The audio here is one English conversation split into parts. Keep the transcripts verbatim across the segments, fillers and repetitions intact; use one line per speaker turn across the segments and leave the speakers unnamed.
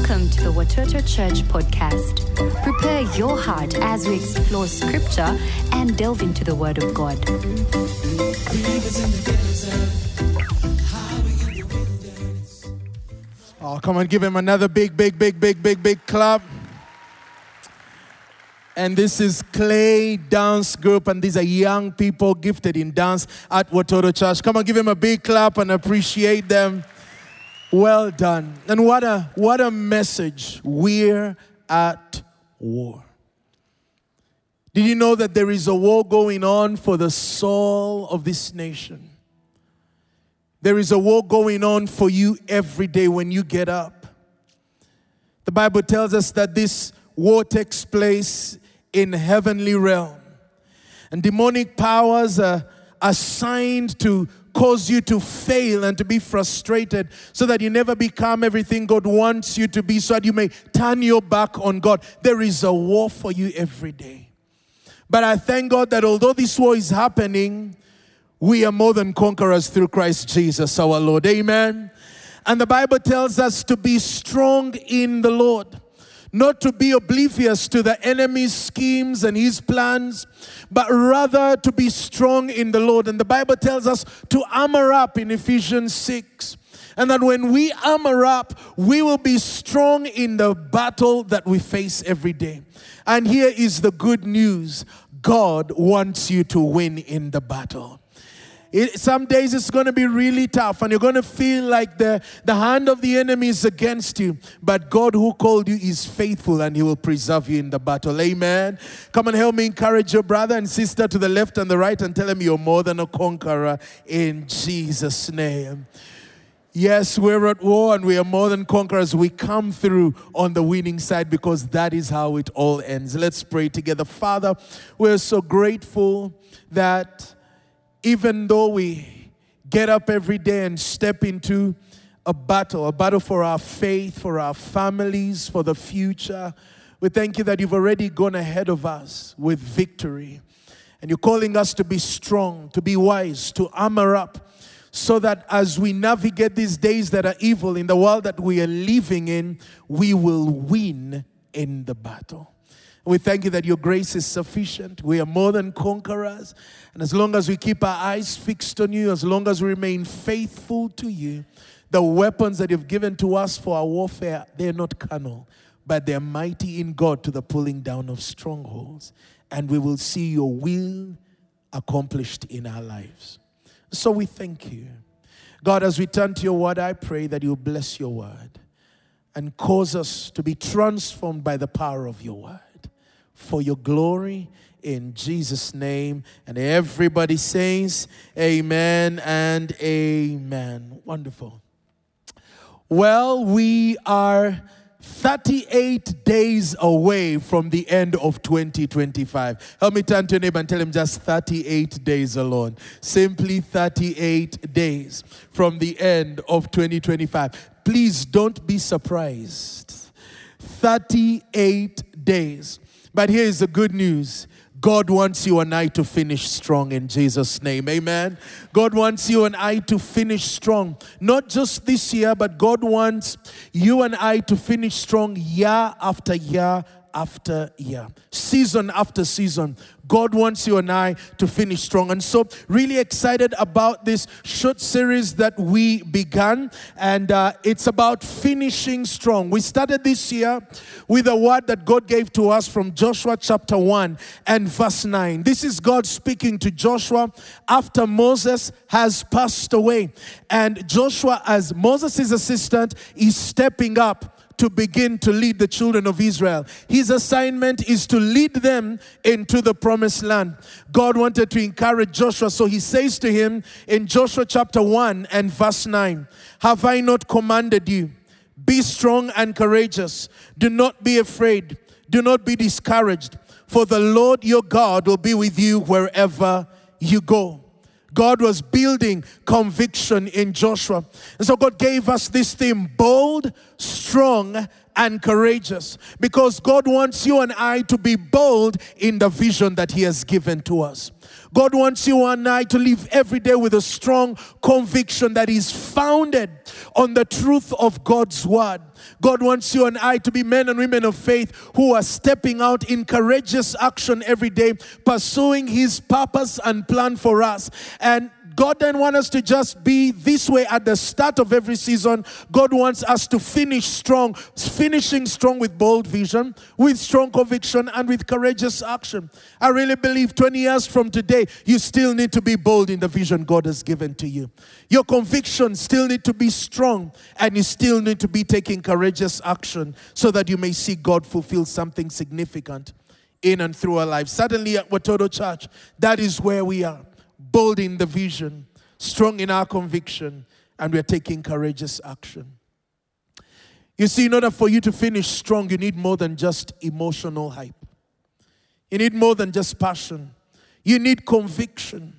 Welcome to the Watoto Church podcast. Prepare your heart as we explore scripture and delve into the Word of God.
Oh, come on, give him another big, big, big, big, big, big clap. And this is Clay Dance Group, and these are young people gifted in dance at Watoto Church. Come on, give him a big clap and appreciate them. Well done. And what a what a message. We're at war. Did you know that there is a war going on for the soul of this nation? There is a war going on for you every day when you get up. The Bible tells us that this war takes place in heavenly realm. And demonic powers are assigned to cause you to fail and to be frustrated so that you never become everything God wants you to be, so that you may turn your back on God. There is a war for you every day. But I thank God that although this war is happening, we are more than conquerors through Christ Jesus our Lord. Amen. And the Bible tells us to be strong in the Lord. Not to be oblivious to the enemy's schemes and his plans, but rather to be strong in the Lord. And the Bible tells us to armor up in Ephesians six. And that when we armor up, we will be strong in the battle that we face every day. And here is the good news. God wants you to win in the battle. It, some days it's going to be really tough and you're going to feel like the, the hand of the enemy is against you. But God who called you is faithful and he will preserve you in the battle. Amen. Come and help me encourage your brother and sister to the left and the right and tell them you're more than a conqueror in Jesus' name. Yes, we're at war and we are more than conquerors. We come through on the winning side because that is how it all ends. Let's pray together. Father, we're so grateful that even though we get up every day and step into a battle, a battle for our faith, for our families, for the future, we thank you that you've already gone ahead of us with victory. And you're calling us to be strong, to be wise, to armor up, so that as we navigate these days that are evil in the world that we are living in, we will win in the battle. We thank you that your grace is sufficient. We are more than conquerors. And as long as we keep our eyes fixed on you, as long as we remain faithful to you, the weapons that you've given to us for our warfare, they're not carnal, but they're mighty in God to the pulling down of strongholds. And we will see your will accomplished in our lives. So we thank you. God, as we turn to your word, I pray that you bless your word and cause us to be transformed by the power of your word. For your glory, in Jesus' name. And everybody says amen and amen. Wonderful. Well, we are thirty-eight days away from the end of twenty twenty-five. Help me turn to your neighbor and tell him just thirty-eight days alone. Simply thirty-eight days from the end of twenty twenty-five. Please don't be surprised. thirty-eight days. But here is the good news. God wants you and I to finish strong in Jesus' name. Amen. God wants you and I to finish strong. Not just this year, but God wants you and I to finish strong year after year after year. Season after season. God wants you and I to finish strong. And so really excited about this short series that we began. And uh, it's about finishing strong. We started this year with a word that God gave to us from Joshua chapter one and verse nine. This is God speaking to Joshua after Moses has passed away. And Joshua, as Moses' assistant, is stepping up to begin to lead the children of Israel. His assignment is to lead them into the promised land. God wanted to encourage Joshua, so he says to him in Joshua chapter one and verse nine, "Have I not commanded you? Be strong and courageous. Do not be afraid. Do not be discouraged, for the Lord your God will be with you wherever you go." God was building conviction in Joshua. And so God gave us this theme, bold, strong, and courageous. Because God wants you and I to be bold in the vision that he has given to us. God wants you and I to live every day with a strong conviction that is founded on the truth of God's word. God wants you and I to be men and women of faith who are stepping out in courageous action every day, pursuing His purpose and plan for us. And God didn't want us to just be this way at the start of every season. God wants us to finish strong, finishing strong with bold vision, with strong conviction, and with courageous action. I really believe twenty years from today, you still need to be bold in the vision God has given to you. Your convictions still need to be strong, and you still need to be taking courageous action so that you may see God fulfill something significant in and through our lives. Suddenly at Watoto Church, that is where we are. Bold in the vision, strong in our conviction, and we're taking courageous action. You see, in order for you to finish strong, you need more than just emotional hype. You need more than just passion. You need conviction.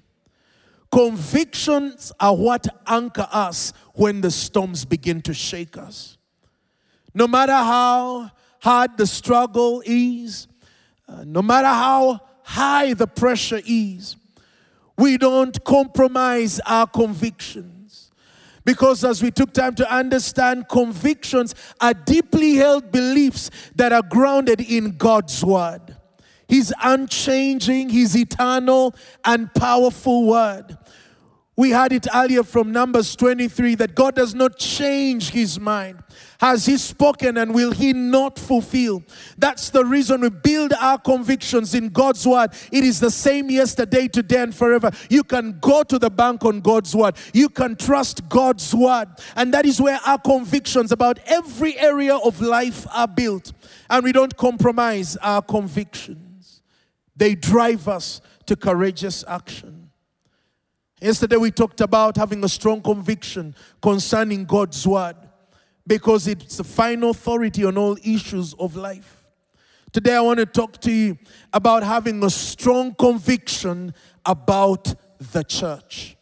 Convictions are what anchor us when the storms begin to shake us. No matter how hard the struggle is, uh, no matter how high the pressure is, we don't compromise our convictions. Because as we took time to understand, convictions are deeply held beliefs that are grounded in God's word. His unchanging, His eternal and powerful word. We heard it earlier from Numbers twenty-three that God does not change His mind. Has He spoken and will He not fulfill? That's the reason we build our convictions in God's word. It is the same yesterday, today, and forever. You can go to the bank on God's word. You can trust God's word. And that is where our convictions about every area of life are built. And we don't compromise our convictions. They drive us to courageous action. Yesterday we talked about having a strong conviction concerning God's word because it's the final authority on all issues of life. Today I want to talk to you about having a strong conviction about the church.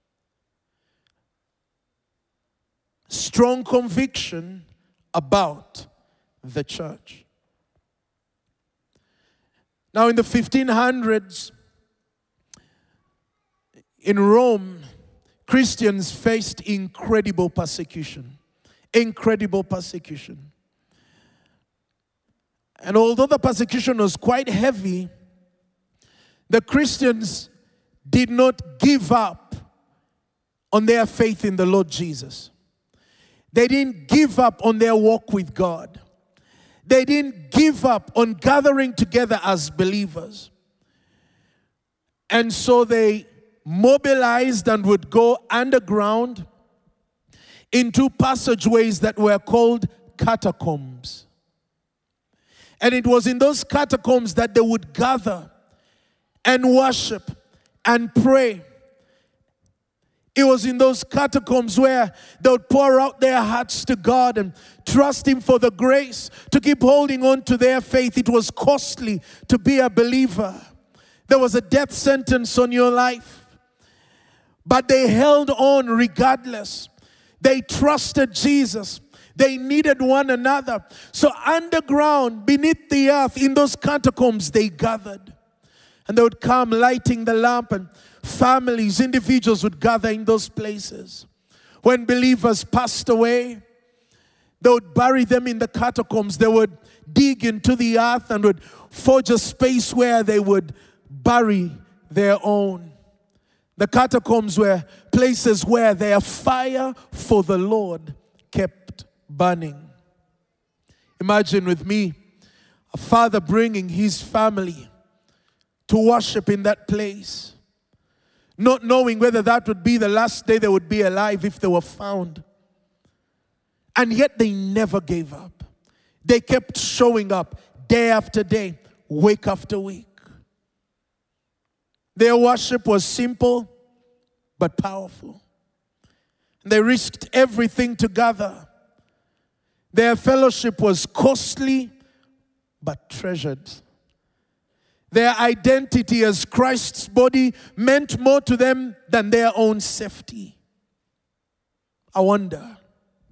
Strong conviction about the church. Now in the fifteen hundreds, in Rome, Christians faced incredible persecution. Incredible persecution. And although the persecution was quite heavy, the Christians did not give up on their faith in the Lord Jesus. They didn't give up on their walk with God. They didn't give up on gathering together as believers. And so they mobilized and would go underground into passageways that were called catacombs. And it was in those catacombs that they would gather and worship and pray. It was in those catacombs where they would pour out their hearts to God and trust Him for the grace to keep holding on to their faith. It was costly to be a believer. There was a death sentence on your life. But they held on regardless. They trusted Jesus. They needed one another. So underground, beneath the earth, in those catacombs, they gathered. And they would come lighting the lamp, and families, individuals would gather in those places. When believers passed away, they would bury them in the catacombs. They would dig into the earth and would forge a space where they would bury their own. The catacombs were places where their fire for the Lord kept burning. Imagine with me a father bringing his family to worship in that place, not knowing whether that would be the last day they would be alive if they were found. And yet they never gave up. They kept showing up day after day, week after week. Their worship was simple but powerful. They risked everything to gather. Their fellowship was costly but treasured. Their identity as Christ's body meant more to them than their own safety. I wonder,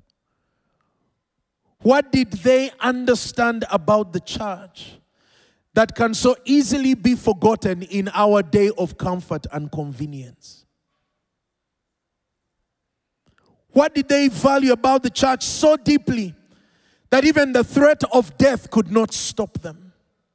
what did they understand about the church that can so easily be forgotten in our day of comfort and convenience? What did they value about the church so deeply that even the threat of death could not stop them?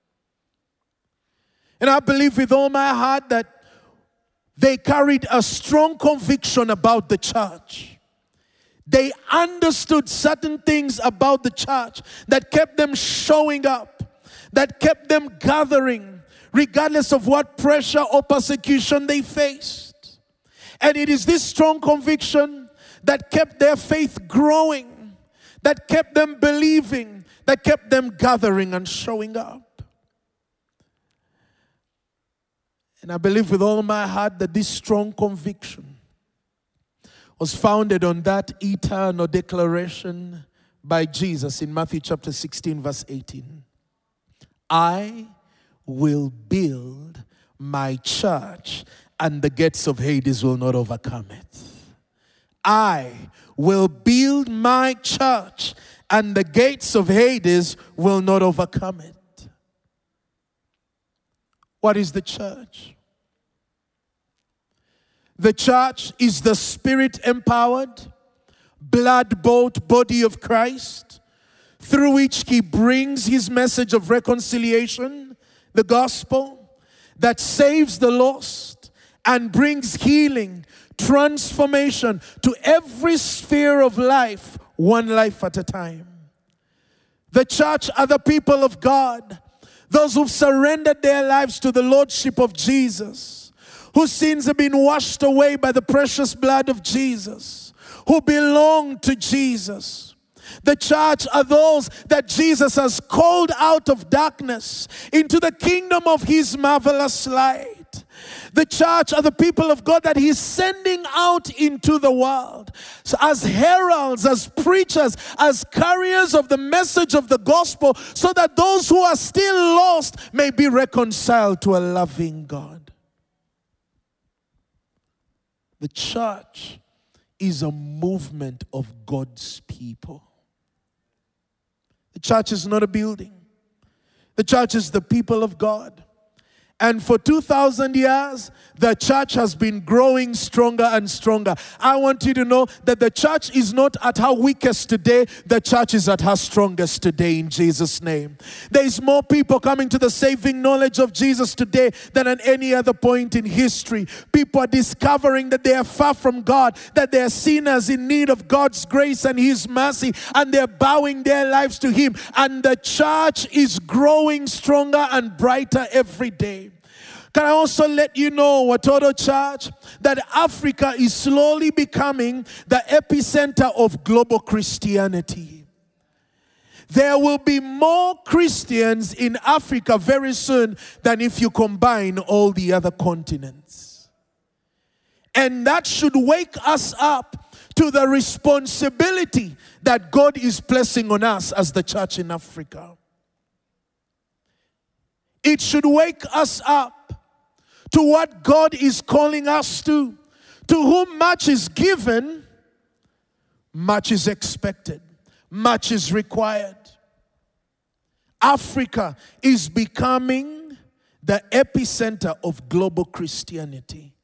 And I believe with all my heart that they carried a strong conviction about the church. They understood certain things about the church that kept them showing up, that kept them gathering, regardless of what pressure or persecution they faced. And it is this strong conviction that kept their faith growing, that kept them believing, that kept them gathering and showing up. And I believe with all my heart that this strong conviction was founded on that eternal declaration by Jesus in Matthew chapter sixteen, verse eighteen. I will build my church, and the gates of Hades will not overcome it. I will build my church, and the gates of Hades will not overcome it. What is the church? The church is the Spirit-empowered, blood-bought body of Christ, through which He brings His message of reconciliation, the gospel, that saves the lost and brings healing, transformation to every sphere of life, one life at a time. The church are the people of God, those who've surrendered their lives to the Lordship of Jesus, whose sins have been washed away by the precious blood of Jesus, who belong to Jesus. The church are those that Jesus has called out of darkness into the kingdom of His marvelous light. The church are the people of God that He's sending out into the world. So as heralds, as preachers, as carriers of the message of the gospel, so that those who are still lost may be reconciled to a loving God. The church is a movement of God's people. The church is not a building. The church is the people of God. And for two thousand years, the church has been growing stronger and stronger. I want you to know that the church is not at her weakest today. The church is at her strongest today in Jesus' name. There is more people coming to the saving knowledge of Jesus today than at any other point in history. People are discovering that they are far from God, that they are sinners in need of God's grace and His mercy, and they're bowing their lives to Him. And the church is growing stronger and brighter every day. Can I also let you know, Watoto Church, that Africa is slowly becoming the epicenter of global Christianity. There will be more Christians in Africa very soon than if you combine all the other continents. And that should wake us up to the responsibility that God is placing on us as the church in Africa. It should wake us up to what God is calling us to. To whom much is given, much is expected, much is required. Africa is becoming the epicenter of global Christianity.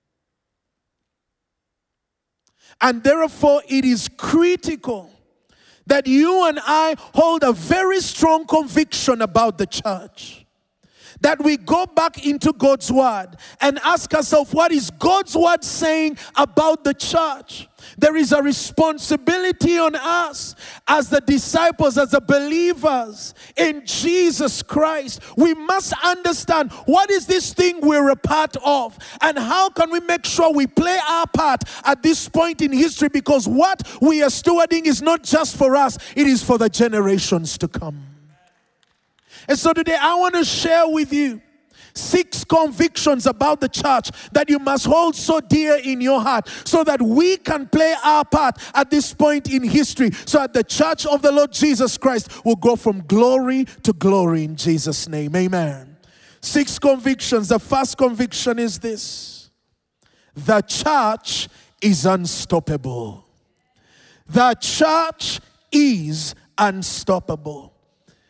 And therefore, it is critical that you and I hold a very strong conviction about the church. That we go back into God's word and ask ourselves, what is God's word saying about the church? There is a responsibility on us as the disciples, as the believers in Jesus Christ. We must understand what is this thing we're a part of, and how can we make sure we play our part at this point in history, because what we are stewarding is not just for us, it is for the generations to come. And so today I want to share with you six convictions about the church that you must hold so dear in your heart, so that we can play our part at this point in history, so that the church of the Lord Jesus Christ will go from glory to glory in Jesus' name. Amen. Six convictions. The first conviction is this: the church is unstoppable. The church is unstoppable.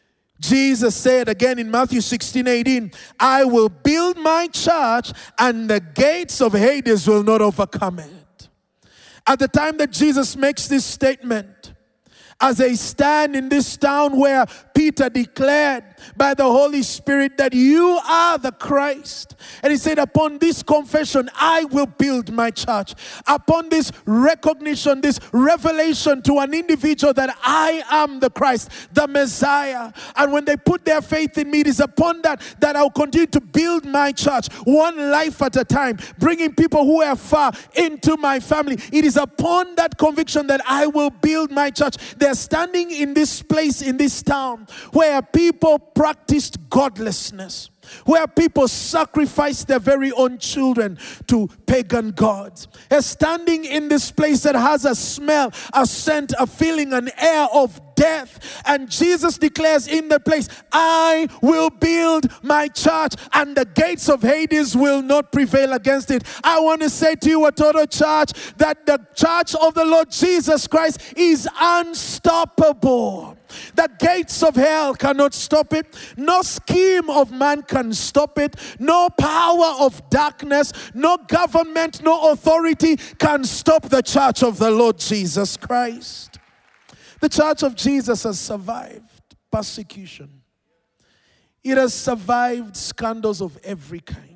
Jesus said again in Matthew sixteen eighteen, I will build my church and the gates of Hades will not overcome it. At the time that Jesus makes this statement, as they stand in this town where Peter declared by the Holy Spirit that you are the Christ. And he said, upon this confession, I will build my church. Upon this recognition, this revelation to an individual that I am the Christ, the Messiah. And when they put their faith in me, it is upon that that I'll continue to build my church, one life at a time, bringing people who are far into my family. It is upon that conviction that I will build my church. They're standing in this place, in this town, where people practiced godlessness, where people sacrificed their very own children to pagan gods. They're standing in this place that has a smell, a scent, a feeling, an air of death. And Jesus declares in the place, I will build my church and the gates of Hades will not prevail against it. I want to say to you, Watoto Church, that the church of the Lord Jesus Christ is unstoppable. The gates of hell cannot stop it. No scheme of man can stop it. No power of darkness, no government, no authority can stop the church of the Lord Jesus Christ. The church of Jesus has survived persecution. It has survived scandals of every kind.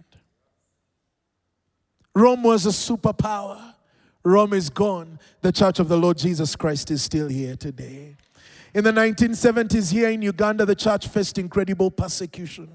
Rome was a superpower. Rome is gone. The church of the Lord Jesus Christ is still here today. In the nineteen seventies here in Uganda, the church faced incredible persecution.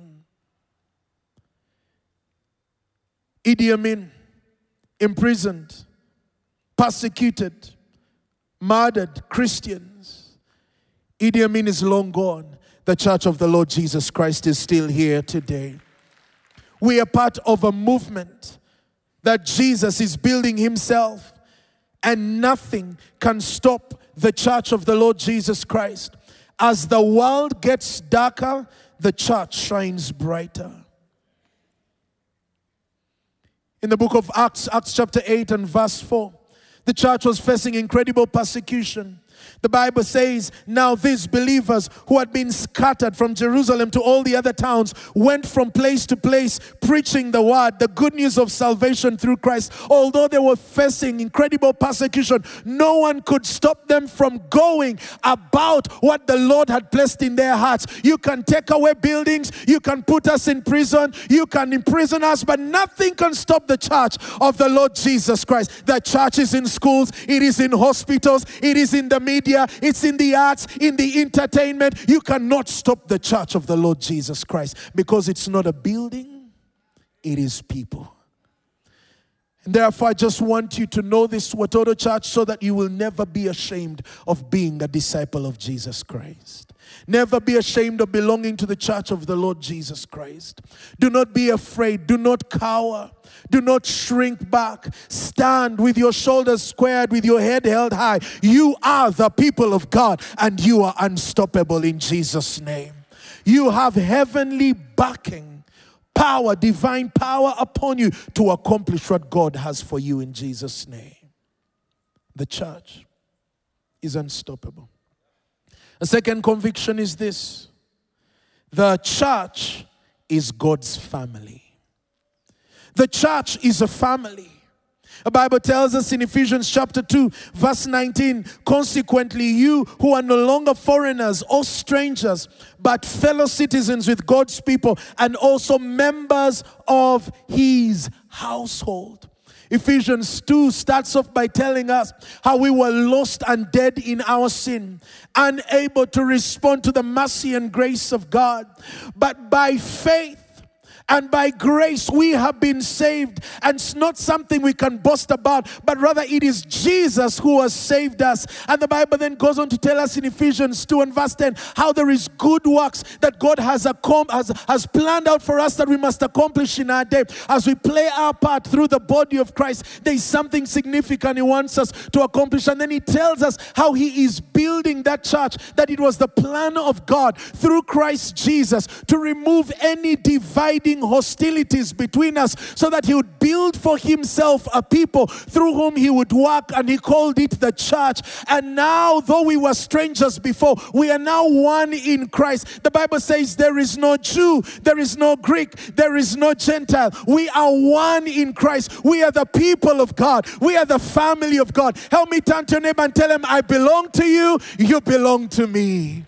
Idi Amin, imprisoned, persecuted, murdered Christians. Idi Amin is long gone. The church of the Lord Jesus Christ is still here today. We are part of a movement that Jesus is building himself, and nothing can stop the church of the Lord Jesus Christ. As the world gets darker, the church shines brighter. In the book of Acts, Acts chapter eight and verse four, the church was facing incredible persecution. The Bible says, now these believers who had been scattered from Jerusalem to all the other towns went from place to place preaching the word, the good news of salvation through Christ. Although they were facing incredible persecution, no one could stop them from going about what the Lord had placed in their hearts. You can take away buildings, you can put us in prison, you can imprison us, but nothing can stop the church of the Lord Jesus Christ. The church is in schools, it is in hospitals, it is in the media, it's in the arts, in the entertainment. You cannot stop the church of the Lord Jesus Christ, because it's not a building, it is people. And therefore, I just want you to know this, Watoto Church, so that you will never be ashamed of being a disciple of Jesus Christ. Never be ashamed of belonging to the church of the Lord Jesus Christ. Do not be afraid. Do not cower. Do not shrink back. Stand with your shoulders squared, with your head held high. You are the people of God, and you are unstoppable in Jesus' name. You have heavenly backing, power, divine power upon you to accomplish what God has for you in Jesus' name. The church is unstoppable. A second conviction is this: the church is God's family. The church is a family. The Bible tells us in Ephesians chapter two, verse nineteen, consequently, you who are no longer foreigners or strangers, but fellow citizens with God's people and also members of his household. Ephesians two starts off by telling us how we were lost and dead in our sin, unable to respond to the mercy and grace of God. But by faith and by grace we have been saved. And it's not something we can boast about, but rather it is Jesus who has saved us. And the Bible then goes on to tell us in Ephesians two and verse ten how there is good works that God has, accom- has, has planned out for us that we must accomplish in our day. As we play our part through the body of Christ, there is something significant he wants us to accomplish. And then he tells us how he is building that church, that it was the plan of God through Christ Jesus to remove any dividing dividing hostilities between us so that he would build for himself a people through whom he would work, and he called it the church. And now, though we were strangers before, we are now one in Christ. The Bible says there is no Jew, there is no Greek, there is no Gentile. We are one in Christ. We are the people of God. We are the family of God. Help me turn to your neighbor and tell him, I belong to you, you belong to me.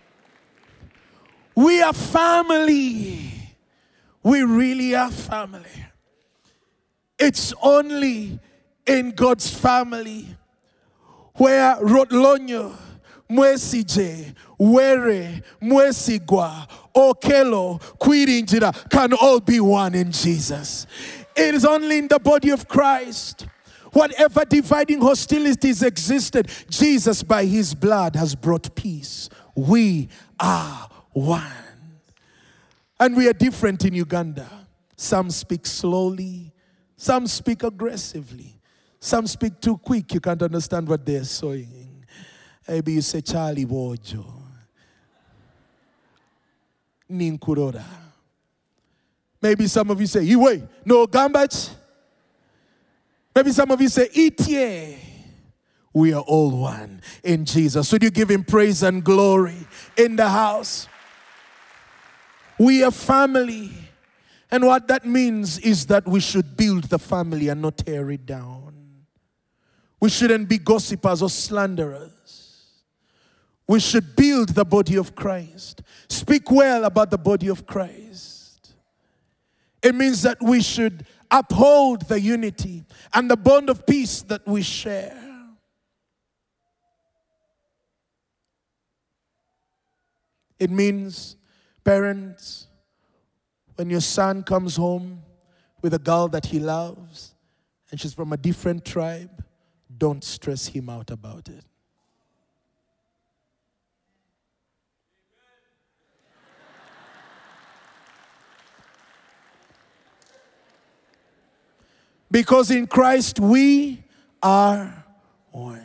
We are family. We really are family. It's only in God's family where Rotlonyo, Mwesije, Were, Mwesigwa, Okelo, Kwirinjira can all be one in Jesus. It is only in the body of Christ. Whatever dividing hostilities existed, Jesus by his blood has brought peace. We are one. And we are different in Uganda. Some speak slowly, some speak aggressively, some speak too quick. You can't understand what they're saying. Maybe you say Charlie Bojo, Ninkurora. Maybe some of you say Iwe, no Gambach. Maybe some of you say Itie. We are all one in Jesus. Would you give him praise and glory in the house? We are family. And what that means is that we should build the family and not tear it down. We shouldn't be gossipers or slanderers. We should build the body of Christ. Speak well about the body of Christ. It means that we should uphold the unity and the bond of peace that we share. It means, parents, when your son comes home with a girl that he loves and she's from a different tribe, don't stress him out about it. Because in Christ we are one.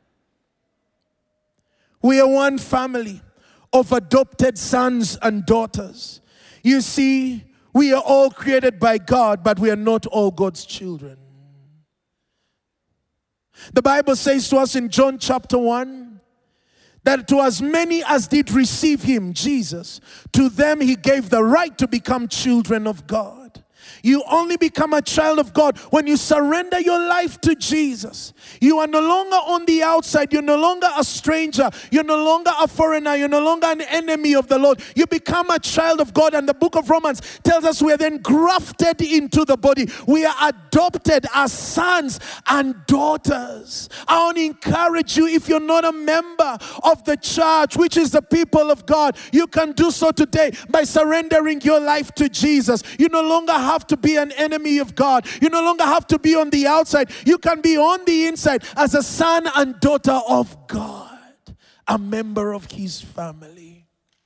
We are one family of adopted sons and daughters. You see, we are all created by God, but we are not all God's children. The Bible says to us in John chapter one, that to as many as did receive him, Jesus, to them he gave the right to become children of God. You only become a child of God when you surrender your life to Jesus. You are no longer on the outside. You're no longer a stranger. You're no longer a foreigner. You're no longer an enemy of the Lord. You become a child of God. And the book of Romans tells us we are then grafted into the body. We are adopted as sons and daughters. I want to encourage you, if you're not a member of the church, which is the people of God, you can do so today by surrendering your life to Jesus. You no longer have to be an enemy of God. You no longer have to be on the outside. You can be on the inside as a son and daughter of God, a member of his family.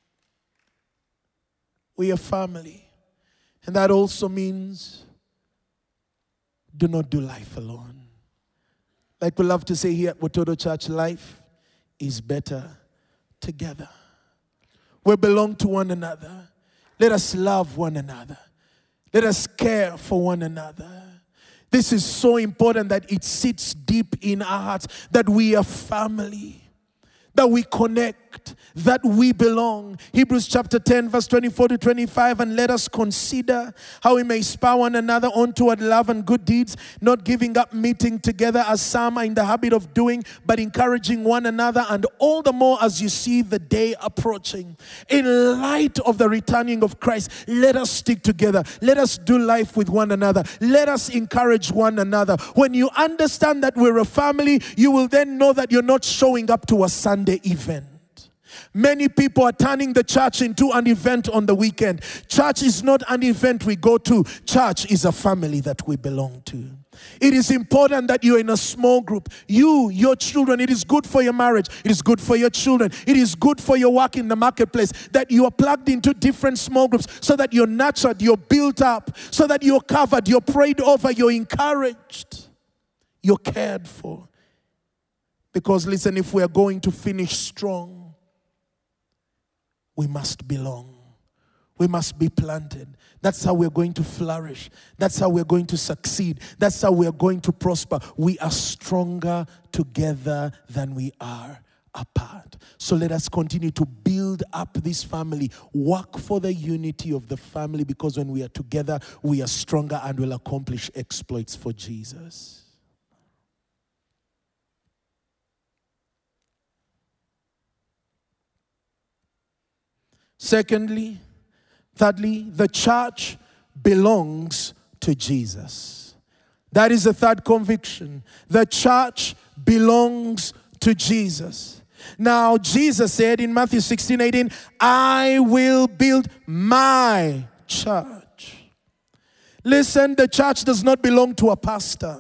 We are family. And that also means do not do life alone. Like we love to say here at Watoto Church, life is better together. We belong to one another. Let us love one another. Let us care for one another. This is so important that it sits deep in our hearts, that we are family, that we connect, that we belong. Hebrews chapter ten, verse twenty-four to twenty-five, and let us consider how we may spur one another on toward love and good deeds, not giving up meeting together as some are in the habit of doing, but encouraging one another, and all the more as you see the day approaching. In light of the returning of Christ, let us stick together. Let us do life with one another. Let us encourage one another. When you understand that we're a family, you will then know that you're not showing up to a Sunday event. Many people are turning the church into an event on the weekend. Church is not an event we go to. Church is a family that we belong to. It is important that you're in a small group. You, your children, it is good for your marriage. It is good for your children. It is good for your work in the marketplace, that you are plugged into different small groups so that you're nurtured, you're built up, so that you're covered, you're prayed over, you're encouraged, you're cared for. Because listen, if we are going to finish strong, we must belong. We must be planted. That's how we're going to flourish. That's how we're going to succeed. That's how we're going to prosper. We are stronger together than we are apart. So let us continue to build up this family. Work for the unity of the family, because when we are together, we are stronger and will accomplish exploits for Jesus. Secondly, thirdly, the church belongs to Jesus. That is the third conviction. The church belongs to Jesus. Now, Jesus said in Matthew sixteen eighteen, I will build my church. Listen, the church does not belong to a pastor.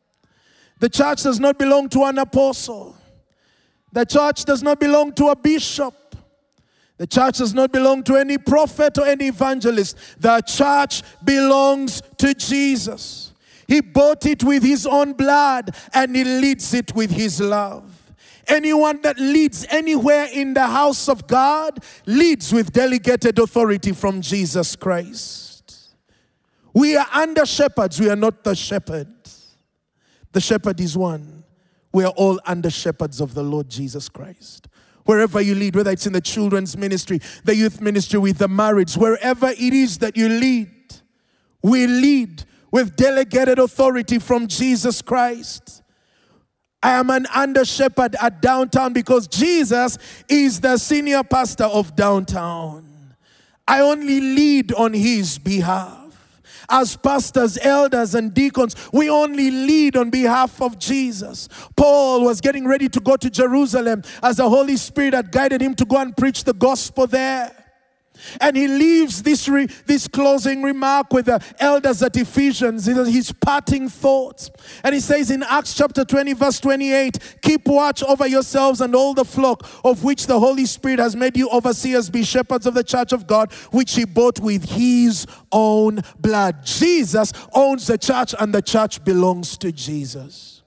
The church does not belong to an apostle. The church does not belong to a bishop. The church does not belong to any prophet or any evangelist. The church belongs to Jesus. He bought it with his own blood, and he leads it with his love. Anyone that leads anywhere in the house of God leads with delegated authority from Jesus Christ. We are under shepherds. We are not the shepherd. The shepherd is one. We are all under shepherds of the Lord Jesus Christ. Wherever you lead, whether it's in the children's ministry, the youth ministry, with the marriage, wherever it is that you lead, we lead with delegated authority from Jesus Christ. I am an under shepherd at Downtown because Jesus is the senior pastor of Downtown. I only lead on his behalf. As pastors, elders, and deacons, we only lead on behalf of Jesus. Paul was getting ready to go to Jerusalem as the Holy Spirit had guided him to go and preach the gospel there. And he leaves this, re, this closing remark with the elders at Ephesians, his parting thoughts. And he says in Acts chapter twenty, verse twenty-eight, keep watch over yourselves and all the flock of which the Holy Spirit has made you overseers, be shepherds of the church of God, which he bought with his own blood. Jesus owns the church, and the church belongs to Jesus.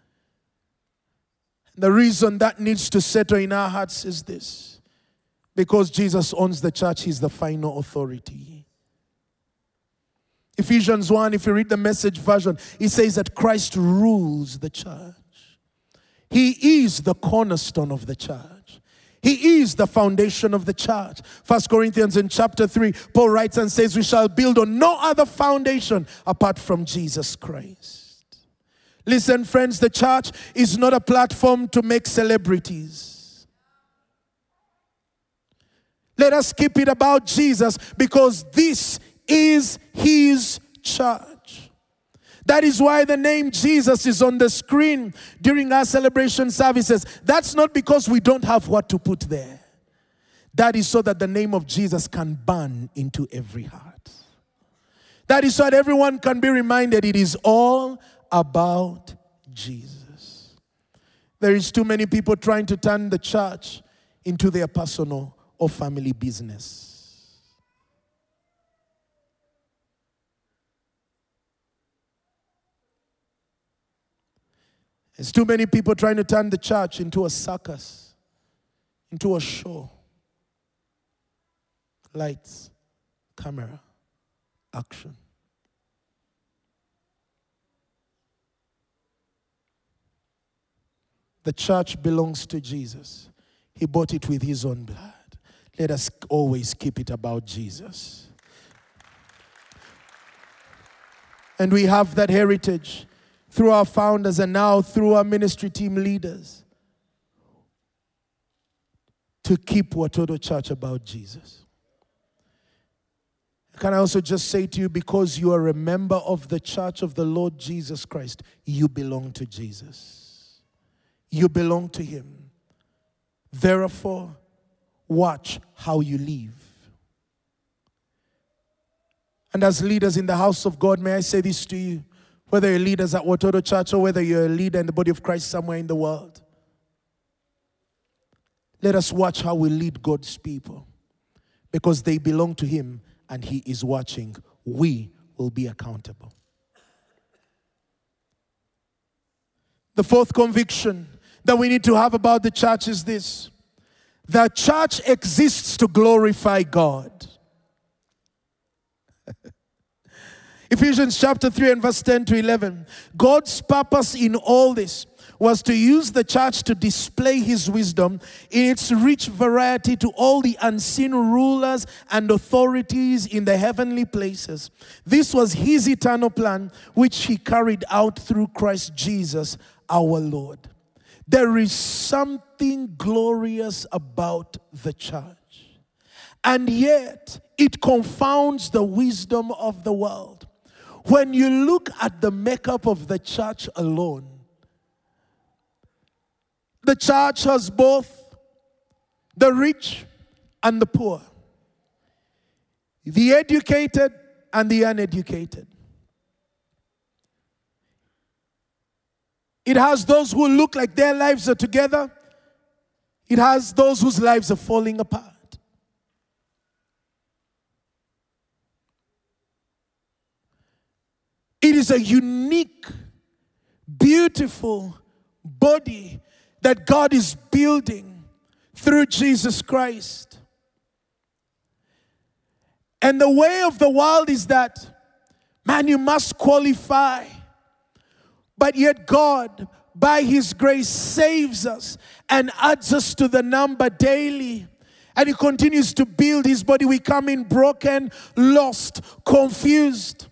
The reason that needs to settle in our hearts is this. Because Jesus owns the church, he's the final authority. Ephesians one, if you read the Message version, it says that Christ rules the church. He is the cornerstone of the church. He is the foundation of the church. First Corinthians in chapter three, Paul writes and says, we shall build on no other foundation apart from Jesus Christ. Listen, friends, the church is not a platform to make celebrities. Let us keep it about Jesus, because this is his church. That is why the name Jesus is on the screen during our celebration services. That's not because we don't have what to put there. That is so that the name of Jesus can burn into every heart. That is so that everyone can be reminded it is all about Jesus. There is too many people trying to turn the church into their personal or family business. There's too many people trying to turn the church into a circus, into a show. Lights, camera, action. The church belongs to Jesus. He bought it with his own blood. Let us always keep it about Jesus. And we have that heritage through our founders and now through our ministry team leaders to keep Watoto Church about Jesus. Can I also just say to you, because you are a member of the church of the Lord Jesus Christ, you belong to Jesus. You belong to him. Therefore, watch how you live. And as leaders in the house of God, may I say this to you, whether you're leaders at Watoto Church or whether you're a leader in the body of Christ somewhere in the world, let us watch how we lead God's people, because they belong to him and he is watching. We will be accountable. The fourth conviction that we need to have about the church is this: the church exists to glorify God. Ephesians chapter three and verse ten to eleven. God's purpose in all this was to use the church to display his wisdom in its rich variety to all the unseen rulers and authorities in the heavenly places. This was his eternal plan, which he carried out through Christ Jesus our Lord. There is something glorious about the church, and yet it confounds the wisdom of the world. When you look at the makeup of the church alone, the church has both the rich and the poor, the educated and the uneducated. It has those who look like their lives are together. It has those whose lives are falling apart. It is a unique, beautiful body that God is building through Jesus Christ. And the way of the world is that, man, you must qualify. But yet God, by his grace, saves us and adds us to the number daily. And he continues to build his body. We come in broken, lost, confused.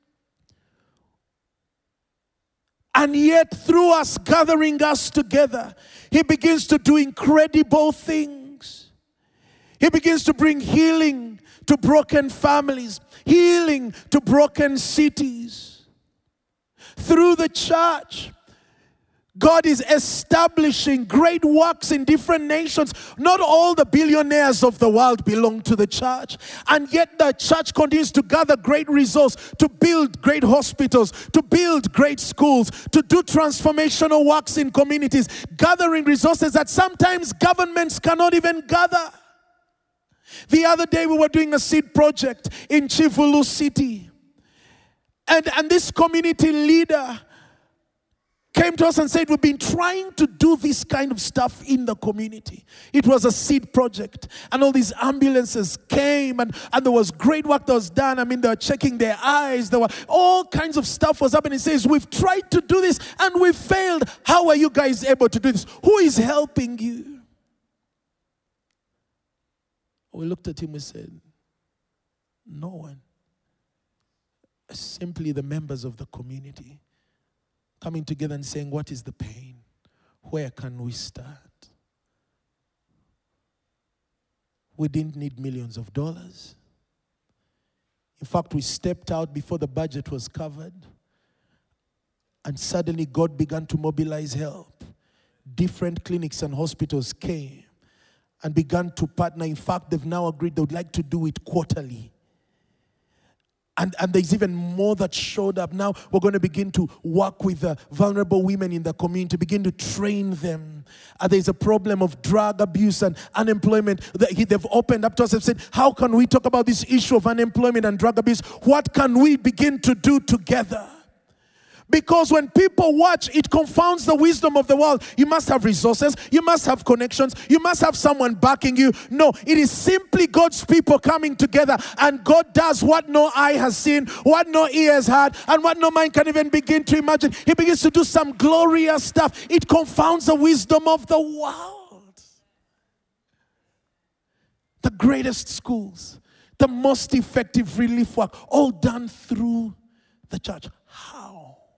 And yet, through us, gathering us together, he begins to do incredible things. He begins to bring healing to broken families, healing to broken cities. Through the church, God is establishing great works in different nations. Not all the billionaires of the world belong to the church. And yet the church continues to gather great resources, to build great hospitals, to build great schools, to do transformational works in communities, gathering resources that sometimes governments cannot even gather. The other day we were doing a seed project in Chivulu City. And, and this community leader came to us and said, we've been trying to do this kind of stuff in the community. It was a seed project. And all these ambulances came and, and there was great work that was done. I mean, they were checking their eyes. There were all kinds of stuff was happening. He says, we've tried to do this and we've failed. How are you guys able to do this? Who is helping you? We looked at him and said, no one. Simply the members of the community coming together and saying, what is the pain? Where can we start? We didn't need millions of dollars. In fact, we stepped out before the budget was covered. And suddenly God began to mobilize help. Different clinics and hospitals came and began to partner. In fact, they've now agreed they would like to do it quarterly. And, and there's even more that showed up. Now we're going to begin to work with uh, vulnerable women in the community, begin to train them. Uh, there's a problem of drug abuse and unemployment. They've opened up to us and said, how can we talk about this issue of unemployment and drug abuse? What can we begin to do together? Because when people watch, it confounds the wisdom of the world. You must have resources. You must have connections. You must have someone backing you. No, it is simply God's people coming together. And God does what no eye has seen, what no ear has heard, and what no mind can even begin to imagine. He begins to do some glorious stuff. It confounds the wisdom of the world. The greatest schools, the most effective relief work, all done through the church. How?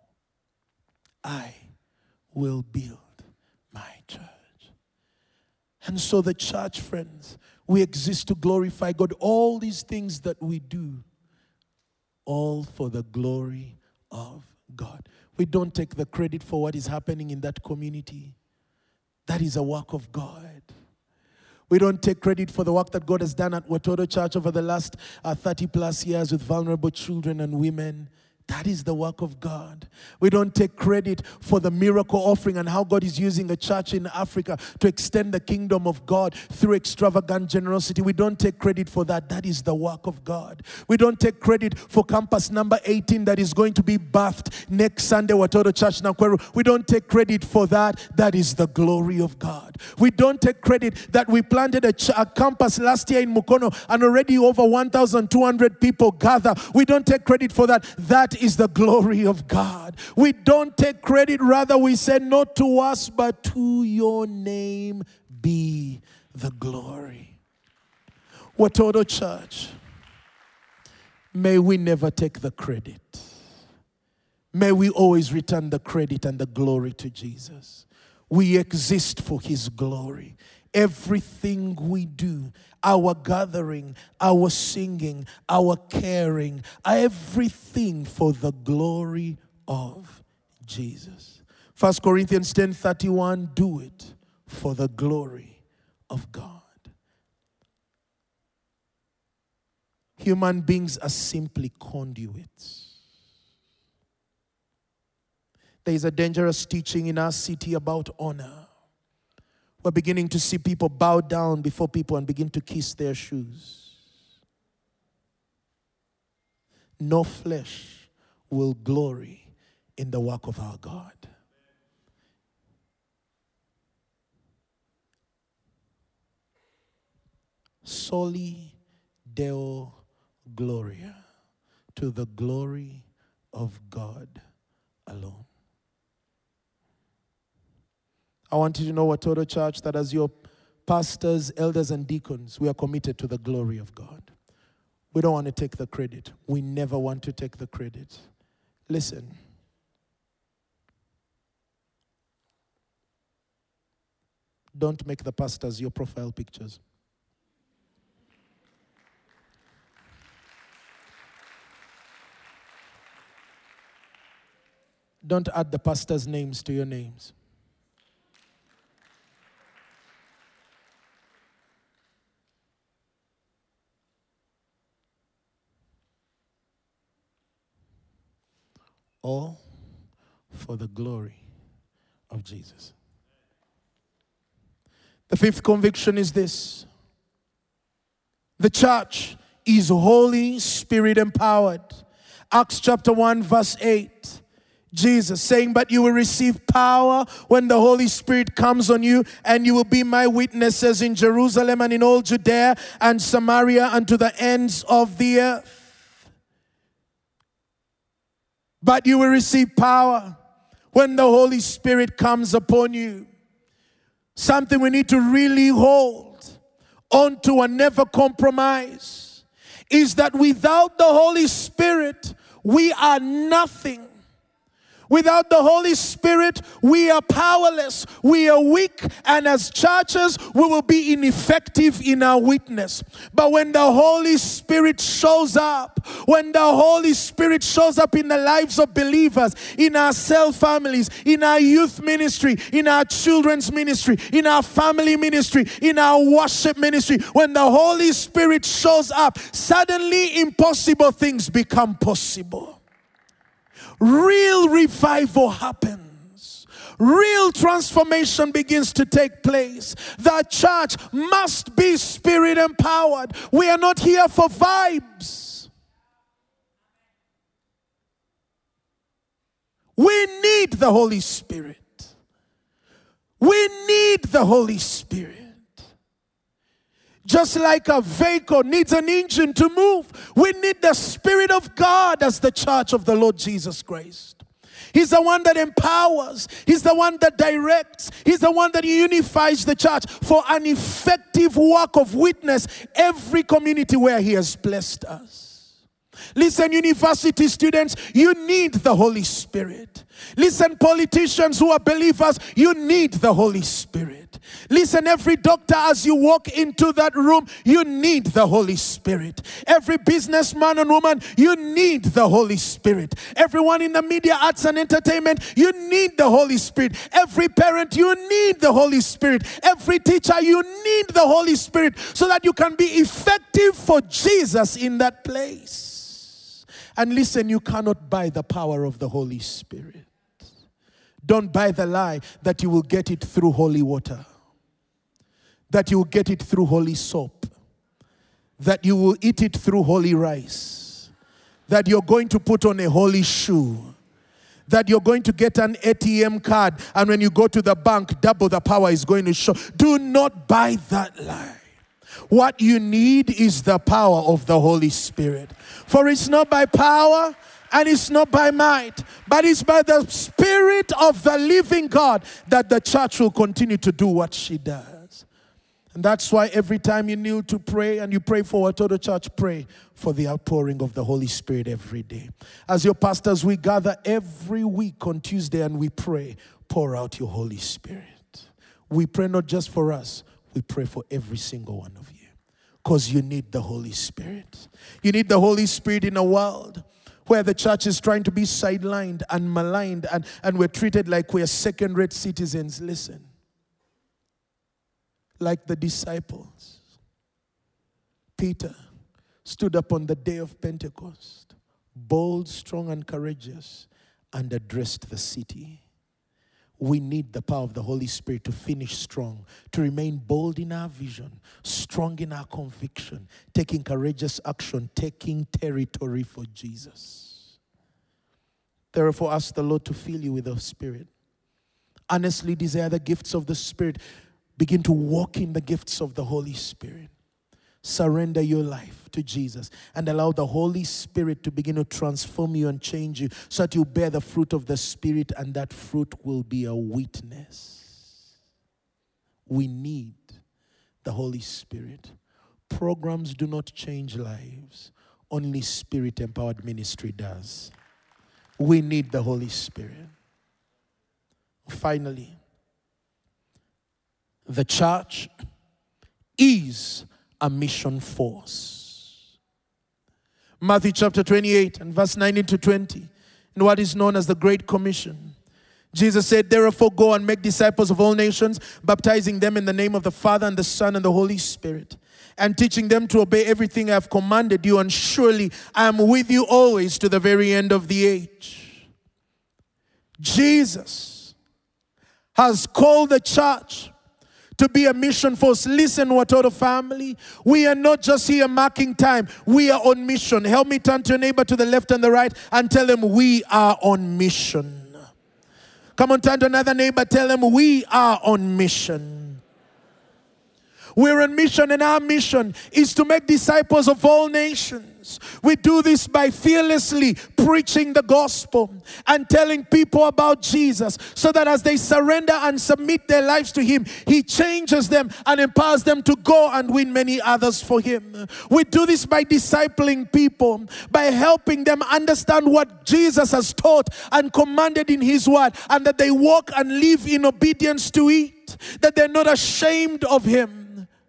I will build my church. And so the church, friends, we exist to glorify God. All these things that we do, all for the glory of God. We don't take the credit for what is happening in that community. That is a work of God. We don't take credit for the work that God has done at Watoto Church over the last uh, thirty plus years with vulnerable children and women. That is the work of God. We don't take credit for the miracle offering and how God is using a church in Africa to extend the kingdom of God through extravagant generosity. We don't take credit for that. That is the work of God. We don't take credit for campus number eighteen that is going to be birthed next Sunday, Watoto Church Nakweru. We don't take credit for that. That is the glory of God. We don't take credit that we planted a, ch- a campus last year in Mukono and already over one thousand two hundred people gather. We don't take credit for that. That is the glory of God. We don't take credit, rather we say, not to us, but to your name be the glory. Watoto Church, may we never take the credit. May we always return the credit and the glory to Jesus. We exist for his glory. Everything we do, our gathering, our singing, our caring, everything for the glory of Jesus. First Corinthians ten thirty-one, do it for the glory of God. Human beings are simply conduits. There is a dangerous teaching in our city about honor. We're beginning to see people bow down before people and begin to kiss their shoes. No flesh will glory in the work of our God. Soli Deo Gloria, to the glory of God alone. I want you to know, Watoto Church, that as your pastors, elders, and deacons, we are committed to the glory of God. We don't want to take the credit. We never want to take the credit. Listen. Don't make the pastors your profile pictures. Don't add the pastors' names to your names. All for the glory of Jesus. The fifth conviction is this. The church is Holy Spirit empowered. Acts chapter one verse eight. Jesus saying, but you will receive power when the Holy Spirit comes on you, and you will be my witnesses in Jerusalem and in all Judea and Samaria and to the ends of the earth. But you will receive power when the Holy Spirit comes upon you. Something we need to really hold on to and never compromise is that without the Holy Spirit, we are nothing. Without the Holy Spirit, we are powerless, we are weak, and as churches, we will be ineffective in our witness. But when the Holy Spirit shows up, when the Holy Spirit shows up in the lives of believers, in our cell families, in our youth ministry, in our children's ministry, in our family ministry, in our worship ministry, when the Holy Spirit shows up, suddenly impossible things become possible. Real revival happens. Real transformation begins to take place. The church must be Spirit empowered. We are not here for vibes. We need the Holy Spirit. We need the Holy Spirit. Just like a vehicle needs an engine to move, we need the Spirit of God as the church of the Lord Jesus Christ. He's the one that empowers. He's the one that directs. He's the one that unifies the church for an effective work of witness every community where he has blessed us. Listen, university students, you need the Holy Spirit. Listen, politicians who are believers, you need the Holy Spirit. Listen, every doctor, as you walk into that room, you need the Holy Spirit. Every businessman and woman, you need the Holy Spirit. Everyone in the media, arts and entertainment, you need the Holy Spirit. Every parent, you need the Holy Spirit. Every teacher, you need the Holy Spirit so that you can be effective for Jesus in that place. And listen, you cannot buy the power of the Holy Spirit. Don't buy the lie that you will get it through holy water, that you will get it through holy soap, that you will eat it through holy rice, that you're going to put on a holy shoe, that you're going to get an A T M card, and when you go to the bank, double the power is going to show. Do not buy that lie. What you need is the power of the Holy Spirit. For it's not by power, and it's not by might, but it's by the Spirit of the living God that the church will continue to do what she does. And that's why every time you kneel to pray and you pray for Watoto Church, pray for the outpouring of the Holy Spirit every day. As your pastors, we gather every week on Tuesday and we pray, pour out your Holy Spirit. We pray not just for us, we pray for every single one of you. Because you need the Holy Spirit. You need the Holy Spirit in a world where the church is trying to be sidelined and maligned, and, and we're treated like we're second-rate citizens. Listen. Like the disciples, Peter stood up on the day of Pentecost, bold, strong, and courageous, and addressed the city. We need the power of the Holy Spirit to finish strong, to remain bold in our vision, strong in our conviction, taking courageous action, taking territory for Jesus. Therefore, ask the Lord to fill you with the Spirit. Honestly desire the gifts of the Spirit. Begin to walk in the gifts of the Holy Spirit. Surrender your life to Jesus and allow the Holy Spirit to begin to transform you and change you so that you bear the fruit of the Spirit, and that fruit will be a witness. We need the Holy Spirit. Programs do not change lives. Only Spirit-empowered ministry does. We need the Holy Spirit. Finally, the church is a mission force. Matthew chapter twenty-eight and verse nineteen to twenty, in what is known as the Great Commission, Jesus said, "Therefore go and make disciples of all nations, baptizing them in the name of the Father and the Son and the Holy Spirit, and teaching them to obey everything I have commanded you, and surely I am with you always to the very end of the age." Jesus has called the church to be a mission force. Listen, Watoto family, we are not just here marking time. We are on mission. Help me turn to your neighbor to the left and the right and tell them we are on mission. Come on, turn to another neighbor, tell them we are on mission. We're on mission, and our mission is to make disciples of all nations. We do this by fearlessly preaching the gospel and telling people about Jesus, so that as they surrender and submit their lives to Him, He changes them and empowers them to go and win many others for Him. We do this by discipling people, by helping them understand what Jesus has taught and commanded in His word, and that they walk and live in obedience to it, that they're not ashamed of Him.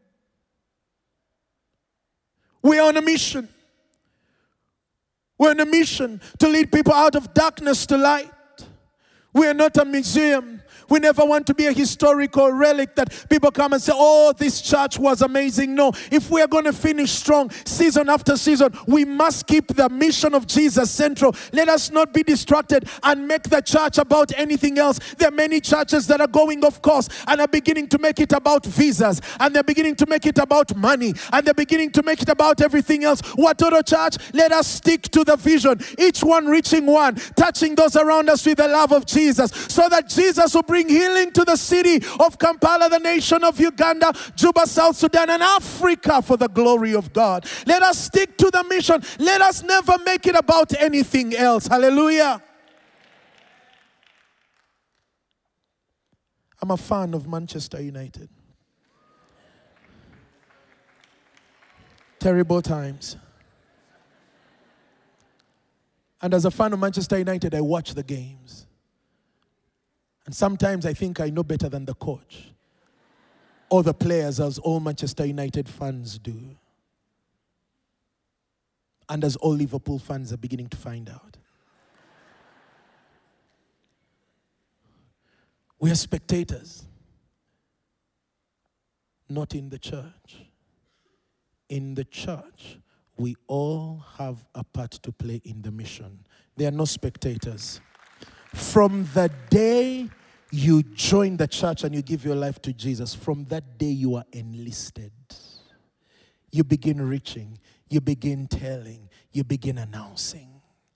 We are on a mission. We're on a mission to lead people out of darkness to light. We are not a museum. We never want to be a historical relic that people come and say, "Oh, this church was amazing." No, if we are going to finish strong season after season, we must keep the mission of Jesus central. Let us not be distracted and make the church about anything else. There are many churches that are going off course and are beginning to make it about visas, and they're beginning to make it about money, and they're beginning to make it about everything else. Watoto Church, let us stick to the vision, each one reaching one, touching those around us with the love of Jesus, so that Jesus will bring Bring healing to the city of Kampala, the nation of Uganda, Juba, South Sudan, and Africa for the glory of God. Let us stick to the mission. Let us never make it about anything else. Hallelujah. I'm a fan of Manchester United. Terrible times. And as a fan of Manchester United, I watch the games. And sometimes I think I know better than the coach or the players, as all Manchester United fans do. And as all Liverpool fans are beginning to find out. We are spectators, not in the church. In the church, we all have a part to play in the mission. There are no spectators. From the day you join the church and you give your life to Jesus, from that day you are enlisted. You begin reaching, you begin telling, you begin announcing.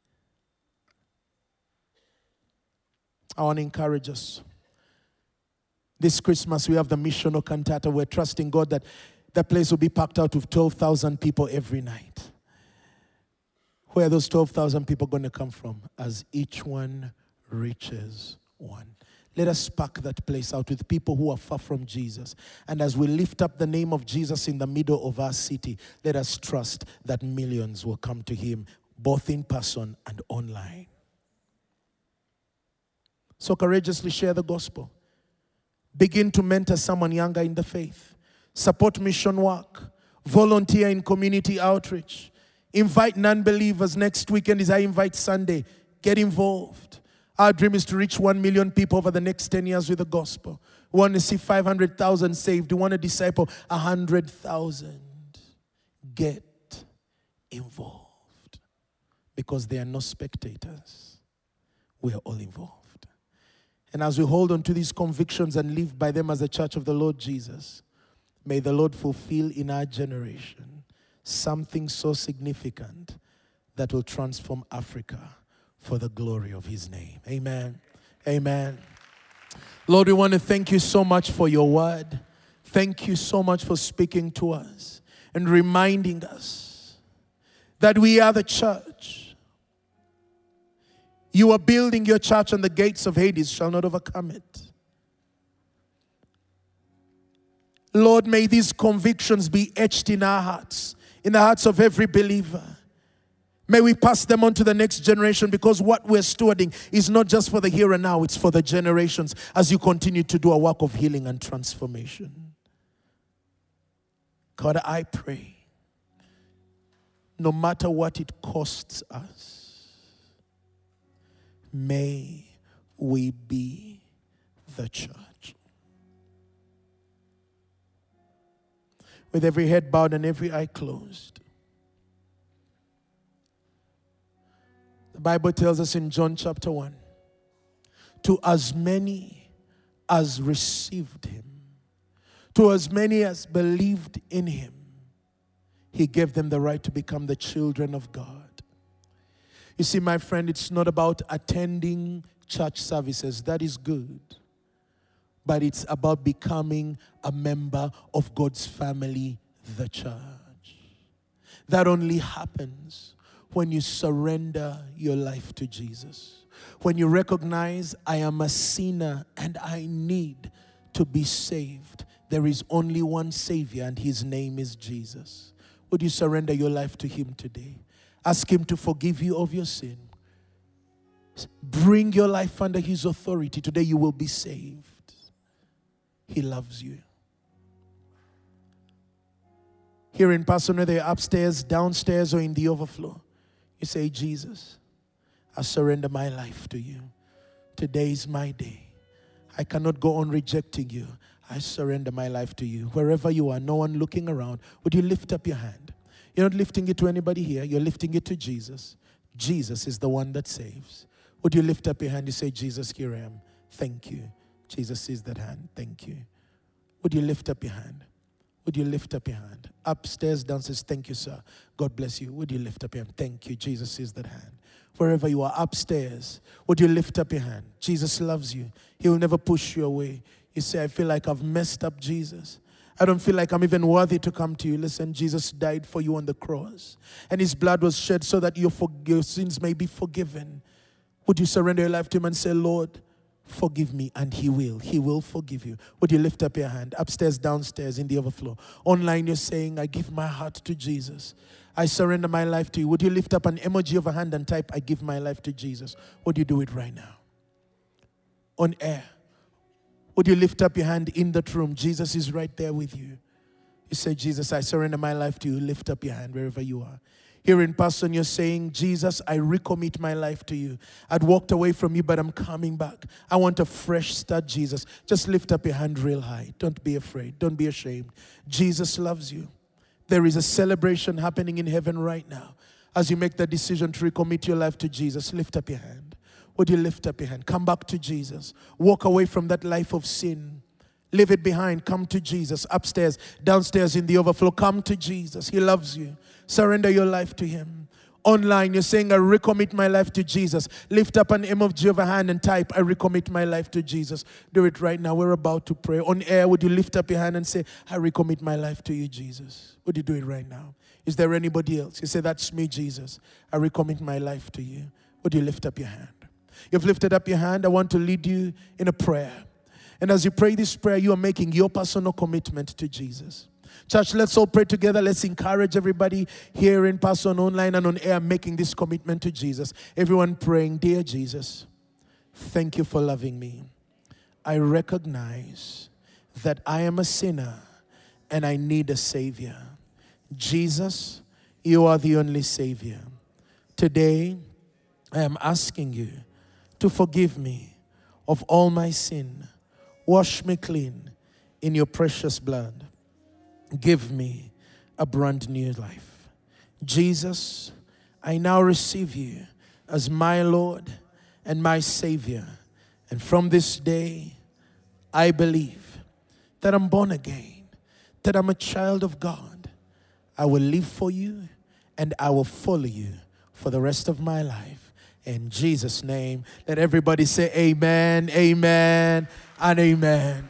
I want to encourage us. This Christmas we have the missional cantata. We're trusting God that that place will be packed out with twelve thousand people every night. Where are those twelve thousand people going to come from? As each one reaches one. Let us pack that place out with people who are far from Jesus. And as we lift up the name of Jesus in the middle of our city, let us trust that millions will come to him, both in person and online. So courageously share the gospel. Begin to mentor someone younger in the faith. Support mission work. Volunteer in community outreach. Invite non-believers. Next weekend is I Invite Sunday. Get involved. Our dream is to reach one million people over the next ten years with the gospel. We want to see five hundred thousand saved. We want to disciple one hundred thousand. Get involved. Because there are no spectators. We are all involved. And as we hold on to these convictions and live by them as a church of the Lord Jesus, may the Lord fulfill in our generation something so significant that will transform Africa for the glory of his name. Amen. Amen. Lord, we want to thank you so much for your word. Thank you so much for speaking to us and reminding us that we are the church. You are building your church and the gates of Hades shall not overcome it. Lord, may these convictions be etched in our hearts, in the hearts of every believer. May we pass them on to the next generation, because what we're stewarding is not just for the here and now, it's for the generations as you continue to do a work of healing and transformation. God, I pray, no matter what it costs us, may we be the church. With every head bowed and every eye closed. The Bible tells us in John chapter one, to as many as received him, to as many as believed in him, he gave them the right to become the children of God. You see, my friend, it's not about attending church services. That is good. But it's about becoming a member of God's family, the church. That only happens when you surrender your life to Jesus. When you recognize, I am a sinner and I need to be saved. There is only one Savior and his name is Jesus. Would you surrender your life to him today? Ask him to forgive you of your sin. Bring your life under his authority. Today you will be saved. He loves you. Here in person, whether you're upstairs, downstairs, or in the overflow, you say, Jesus, I surrender my life to you. Today is my day. I cannot go on rejecting you. I surrender my life to you. Wherever you are, no one looking around, would you lift up your hand? You're not lifting it to anybody here. You're lifting it to Jesus. Jesus is the one that saves. Would you lift up your hand? You say, Jesus, here I am. Thank you. Jesus sees that hand. Thank you. Would you lift up your hand? Would you lift up your hand? Upstairs, downstairs, thank you, sir. God bless you. Would you lift up your hand? Thank you. Jesus sees that hand. Wherever you are, upstairs, would you lift up your hand? Jesus loves you. He will never push you away. You say, I feel like I've messed up, Jesus. I don't feel like I'm even worthy to come to you. Listen, Jesus died for you on the cross. And his blood was shed so that your, for- your sins may be forgiven. Would you surrender your life to him and say, Lord, forgive me? And he will. He will forgive you. Would you lift up your hand? Upstairs, downstairs, in the overflow. Online, you're saying, I give my heart to Jesus. I surrender my life to you. Would you lift up an emoji of a hand and type, I give my life to Jesus? Would you do it right now? On air. Would you lift up your hand in that room? Jesus is right there with you. You say, Jesus, I surrender my life to you. Lift up your hand wherever you are. Here in person, you're saying, Jesus, I recommit my life to you. I'd walked away from you, but I'm coming back. I want a fresh start, Jesus. Just lift up your hand real high. Don't be afraid. Don't be ashamed. Jesus loves you. There is a celebration happening in heaven right now. As you make that decision to recommit your life to Jesus, lift up your hand. Would you lift up your hand? Come back to Jesus. Walk away from that life of sin. Leave it behind. Come to Jesus. Upstairs, downstairs in the overflow. Come to Jesus. He loves you. Surrender your life to Him. Online, you're saying, I recommit my life to Jesus. Lift up an M of Jehovah hand and type, I recommit my life to Jesus. Do it right now. We're about to pray. On air, would you lift up your hand and say, I recommit my life to you, Jesus? Would you do it right now? Is there anybody else? You say, that's me, Jesus. I recommit my life to you. Would you lift up your hand? You've lifted up your hand. I want to lead you in a prayer. And as you pray this prayer, you are making your personal commitment to Jesus. Church, let's all pray together. Let's encourage everybody here in person, online, and on air making this commitment to Jesus. Everyone praying, dear Jesus, thank you for loving me. I recognize that I am a sinner and I need a Savior. Jesus, you are the only Savior. Today, I am asking you to forgive me of all my sin. Wash me clean in your precious blood. Give me a brand new life. Jesus, I now receive you as my Lord and my Savior. And from this day, I believe that I'm born again, that I'm a child of God. I will live for you and I will follow you for the rest of my life. In Jesus' name, let everybody say amen, amen, and amen.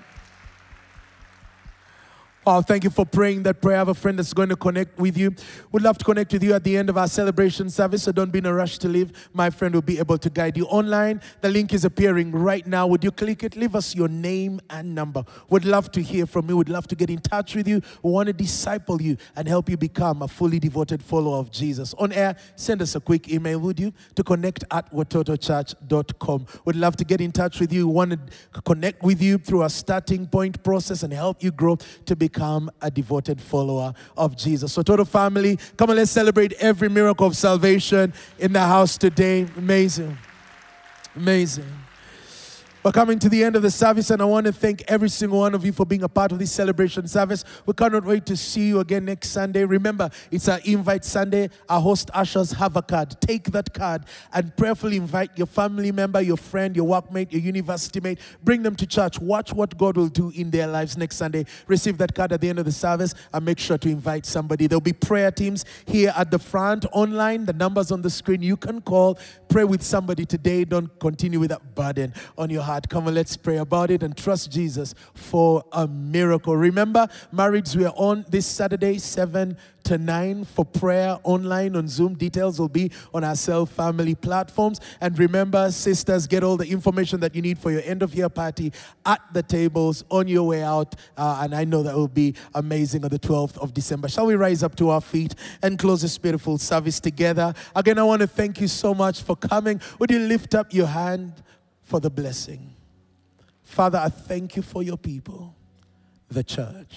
Oh, thank you for praying that prayer. I have a friend that's going to connect with you. We'd love to connect with you at the end of our celebration service, so don't be in a rush to leave. My friend will be able to guide you online. The link is appearing right now. Would you click it? Leave us your name and number. We'd love to hear from you. We'd love to get in touch with you. We want to disciple you and help you become a fully devoted follower of Jesus. On air, send us a quick email, would you, to connect at watoto church dot com. We'd love to get in touch with you. We want to connect with you through our starting point process and help you grow to become Become a devoted follower of Jesus. So, Total family, come on, let's celebrate every miracle of salvation in the house today. Amazing. Amazing. We're coming to the end of the service, and I want to thank every single one of you for being a part of this celebration service. We cannot wait to see you again next Sunday. Remember, it's our Invite Sunday. Our host ushers have a card. Take that card and prayerfully invite your family member, your friend, your workmate, your university mate. Bring them to church. Watch what God will do in their lives next Sunday. Receive that card at the end of the service and make sure to invite somebody. There'll be prayer teams here at the front, online. The numbers on the screen. You can call. Pray with somebody today. Don't continue with that burden on your heart. Come on, let's pray about it and trust Jesus for a miracle. Remember, marrieds, we are on this Saturday, seven to nine for prayer online on Zoom. Details will be on our Cell Family platforms. And remember, sisters, get all the information that you need for your end of year party at the tables on your way out. Uh, and I know that will be amazing on the twelfth of December. Shall we rise up to our feet and close this beautiful service together? Again, I want to thank you so much for coming. Would you lift up your hand for the blessing? Father, I thank you for your people, the church.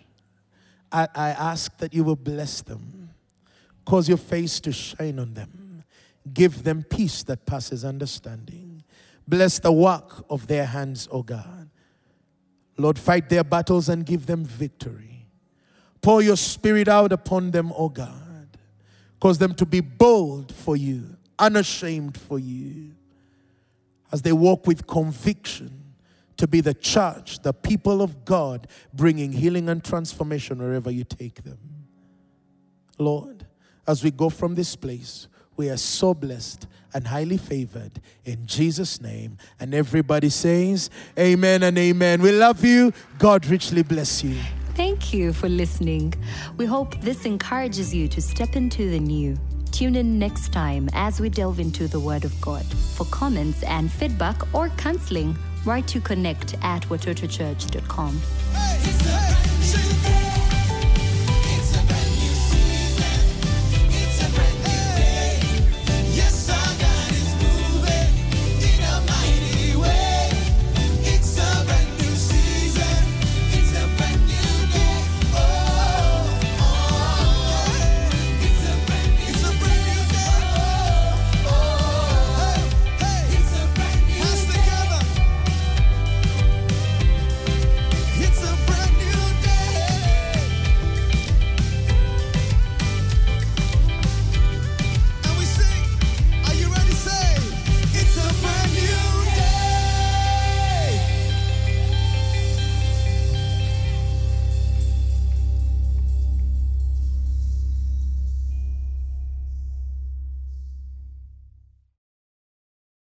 I, I ask that you will bless them, cause your face to shine on them, give them peace that passes understanding. Bless the work of their hands, O God. Lord, fight their battles and give them victory. Pour your spirit out upon them, O God. Cause them to be bold for you, unashamed for you, as they walk with conviction to be the church, the people of God, bringing healing and transformation wherever you take them. Lord, as we go from this place, we are so blessed and highly favored in Jesus' name. And everybody says, amen and amen. We love you. God richly bless you.
Thank you for listening. We hope this encourages you to step into the new. Tune in next time as we delve into the Word of God. For comments and feedback or counseling, write to connect at watoto church dot com. Hey,